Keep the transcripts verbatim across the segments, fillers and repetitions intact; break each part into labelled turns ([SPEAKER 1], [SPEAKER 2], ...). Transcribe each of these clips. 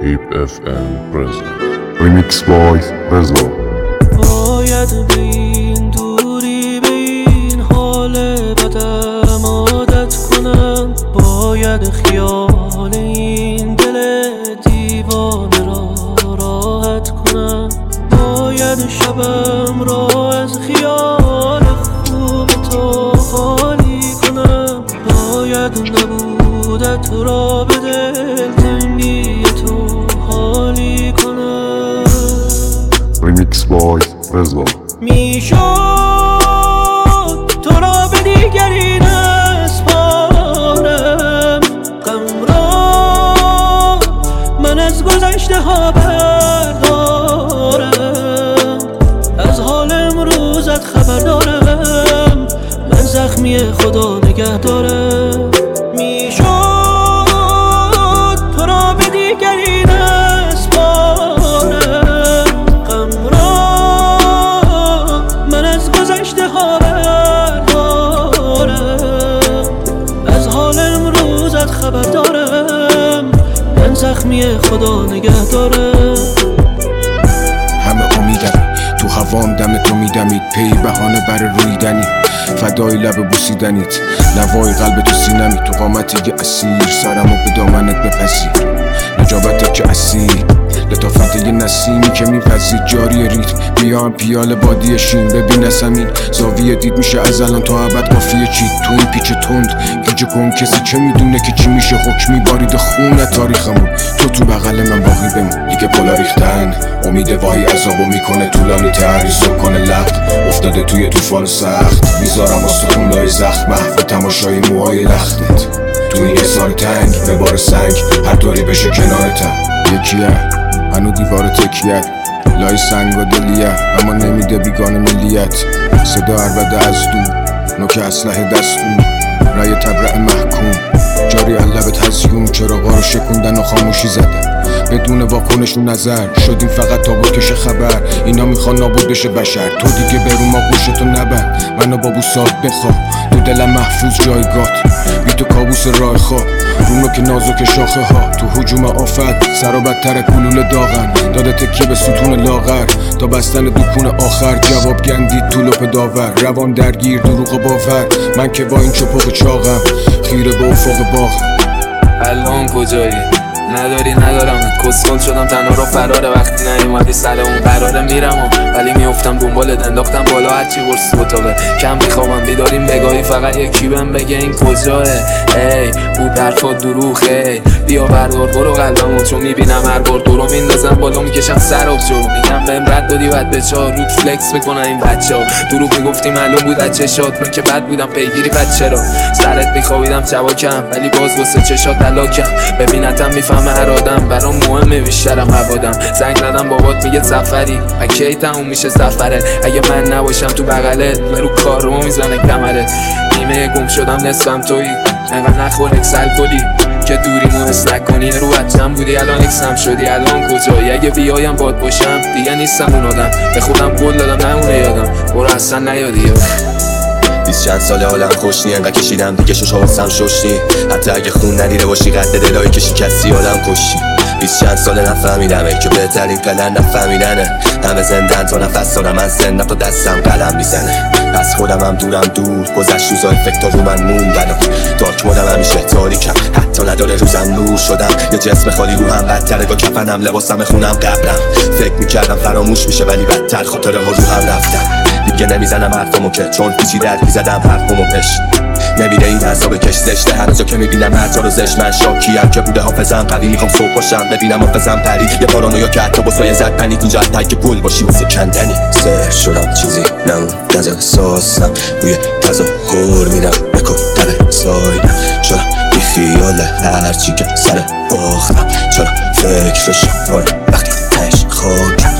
[SPEAKER 1] هیپ اف ام present Remix by رضا.
[SPEAKER 2] باید به این دوری به این حال بدم عادت کنم، باید خیال این دل دیوانه را راحت کنم، باید شبم را از خیال خوب تو خالی کنم، باید نبودت را به دلتنگی تو حالی کنم.
[SPEAKER 1] Remix by رضا.
[SPEAKER 2] میشد تو را به دیگری نسپارم، غم را من از گذشته ها بردارم، از حال امروزت خبر دارم، من زخمی خدا نگه دارم. میشد تو را به دیگری نسپارم، غم را من از گذشته ها بردارم، از حال امروزت خبر دارم، من زخمی خدا نگه دارم.
[SPEAKER 3] همه امیدم تو هوام دم تو میدمید، پی بهانه بر رویدنی، فدای لب بوسیدنیت، نوای قلب تو سینمی، تو قامت یه اسیر، سرمو به دامنت بپذیر، نجابتت که اسیر، لطافت یه نسیمی که میپذید جاری ریتم، بیام پیال بادی شین، ببین زمین زاویه دید میشه از الان تا ابد قافیه چید، تو این پیچ تند گیجه کن، کسی چه میدونه که چی میشه، حکمی بارید خونه تاریخمون، تو تو بغل من باقی بمون، دیگه پلا ریختن امید واهی عذابو میکنه طولانی تر، کنه لخت افتاده توی طوفان سخت، میذارم واسه اون لای زخم، محو تماشای موهای لختت، تو این حصار تنگ به بار سنگ، هر طوری بشه کنارتم، یکیه هنو دیوار تکیت، لای سنگ و دلیه اما نمیده بیگانه ملیت، صدا عربده از دو نوک اسلحه دستور، رای تبرع محکوم جاری لبت هزیون، چراغا رو شکوندن و خاموشی زدن بدون واکنش و نظر، شدیم فقط تابوت کش خبر، اینا میخوان نابود بشه بشر، تو دیگه برو ما گوشتو نبند، منو با بوسات بخواه، تو دلم محفوظ جایگات، بی تو کابوس راه خواه، رونو که نازک شاخه ها، تو هجوم آفت سرا بدتر کلول داغن، داده تکیه به ستون لاغر تا بستن دکون آخر، جواب گندید تو لپ داور، روان درگیر دروغ باور، من که با این چپق چاقم خیره به افق باغ.
[SPEAKER 4] الان کجایی؟ نداری ندارم، کسخل شدم تنها رو فراره، وقتی نیومدی سر اون قراره میرم ولی میافتم دنبالت، انداختم بالا هرچی برس اتاقه، کم میخوابم بیداریم بگاهی، فقط یکی بهم بگه این کجاه، ای بود حرفات دروغه، بیا بردار برو قلبمو، چون میبینم هر بار تو رو میندازم بالا میکشم سر آب جو، میگم بهم رد دادی بعد به چار رود فلکس میکنن این بچه ها، دروغ میگفتی معلوم بود از چشات، من که بد بودم پیگیری بچه را، سرت میخوابیدم چواکم ولی باز واسه چشات علاکم، ببینتم میفهمه هر آدم برام مهمه بیشترم عبادم، زنگ زدم بابات میگه سفری، اکی تموم میشه سفره، اگه من نباشم تو بغلت مرو کارو میزنه کمرت، نیمه گم شدم نصفم تویی، انقدر نخور اکسل کلی که دوریمو حس نکنی، رو بچم بودی الان اکسم شدی، الان کجایی؟ اگه بیایم باد باشم دیگه نیستم اون آدم، به خودم قول دادم نمونه یادم، برو اصلا نیادی
[SPEAKER 5] بیست چند ساله حالم خوش نی، انقدر کشیدم دیگه شش حواسم ششتی، حتی اگه خون ندیده باشی قد دلایی که شکستی آدم کشتی، بیست چند ساله نفهمیدمه که بهترین فعلا نفهمیدنه، همه زندن تا نفس دارم از زندن تا دستم قلم میزنه، از خودم هم دورم دور گذشت روزا افکتا رو من موندن، دارک مودم همیشه تاریکم حتی نداره روزم نور شدم، یه جسم خالی رو هم بدتره، با کفنم لباسم خونم قبرم، فکر میکردم فراموش میشه ولی بدتر خاطره ها رو هم رفتم، دیگه نمیزنم حرفمو که چون پیچی در میزدم حرفمو پش، نمیره این حساب کش زشته، هر جا که میبینم هر جا رو زشت، من شاکیم که بوده حافظم قوی، میخوام صبح باشم ببینم حافظم پری، یه پارانویا که حتی بسای زد پنیک اینجا حتی که گل باشی واسه کندنی، سر شدم چیزی نمون از احساسم، روی تظاهر میرم بکن دل سایدم، چرا بی خیال هرچی که سر باختم، چرا فکرشم کنم وقتی تش خاکم،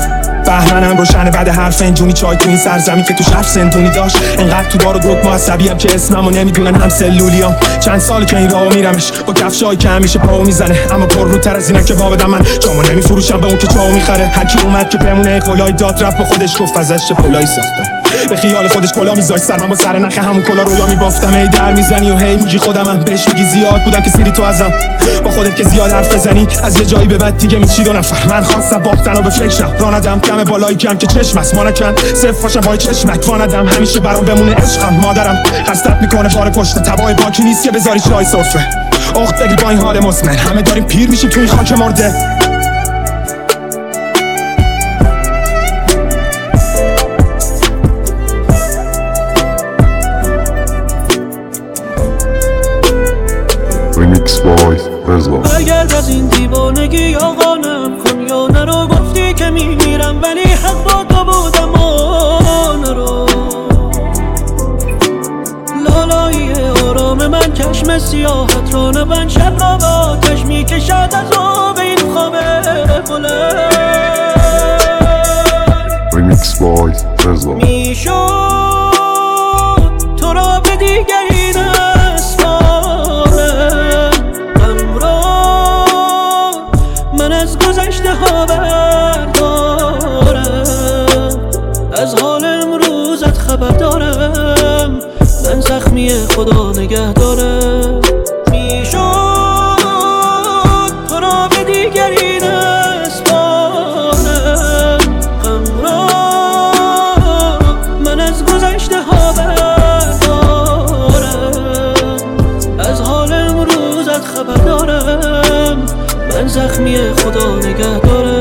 [SPEAKER 6] بهمنم روشنه بعد حرف اینجونی چای تو این سرزمین که تو شهر سنتونی داشت انقدر تو دار و دکمه عصبیم که اسممو نمیدونن هم سلولیام. چند سال که این راهو میرمش با کفشایی که همیشه پاو میزنه، اما پر روتر از اینا که با بدم من جامو نمیفروشم به اون که چاو میخره. هر کی اومد که بمونه کلای داد رفت با خودش گفت ازش چه پلایی ساختم، به خیال خودش کلا میذاشت سرم با سر نخ همون کلا رویا میبافتم. ای در میزنی و هی میگی خودمم، بهش میگی زیاد بودم که سیری تو ازم. با خودت که زیاد حرف بزنی از یه جایی به بعد دیگه میچی دو نفر. من خواستم باختن و به فکرم راندم کم بالایی کم که چشم است مانکن صرف باشم با چشمک واندم همیشه برام بمونه عشقم. مادرم حسرت میکنه بار پشت تبای باکی نیست که بذاری چای سفره. اخت بگیر با این حال مزمن همه داریم پیر میشیم تو این خاک مرده.
[SPEAKER 1] Remix Boys رضا.
[SPEAKER 2] بگرد از این دیوانگی آقانم کن یا نرو، گفتی که میمیرم ولی حق با تو بودم و نرو. لالایی آرام من چشم سیاحت رو نبند، شب را با آتش میکشد از آب این خواب بلند.
[SPEAKER 1] Remix Boys رضا.
[SPEAKER 2] میشد تو را به دیگری نسپارم، غم را من از گذشته ها بردارم. از حال امروزت خبر دارم، من زخمی خدا نگه دارم. میشد تو را به دیگری نسپارم، غم را من از گذشته ها بردارم. از حال امروزت خبر دارم، من زخمی خدا نگه دارم.